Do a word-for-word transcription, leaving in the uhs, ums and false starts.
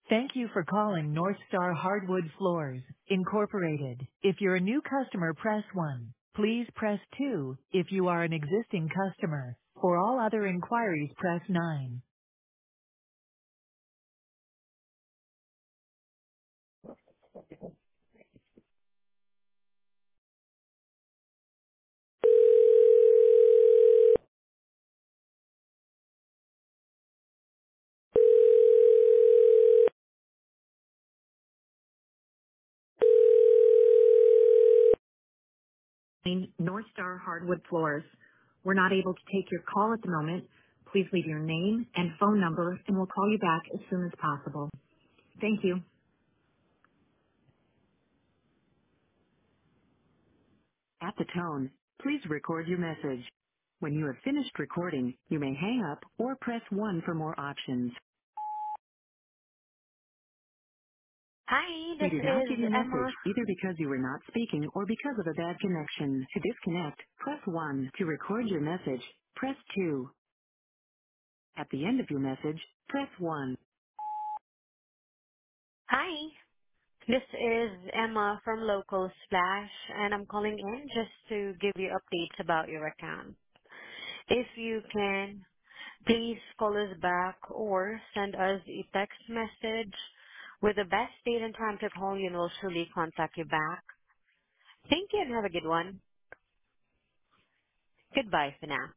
Thank you for calling North Star Hardwood Floors, Incorporated. If you're a new customer, press one. Please press two if you are an existing customer. For all other inquiries, press nine. North Star Hardwood Floors. We're not able to take your call at the moment. Please leave your name and phone number and we'll call you back as soon as possible. Thank you. At the tone, please record your message. When you have finished recording, you may hang up or press one for more options. Hi, We this did not get is your message, Emma. either because you were not speaking or because of a bad connection. To disconnect, press one. To record your message, press two. At the end of your message, press one. Hi, this is Emma from Local Splash, and I'm calling in just to give you updates about your account. If you can, please call us back or send us a text message with the best date and time to call you, and we'll surely contact you back. Thank you and have a good one. Goodbye for now.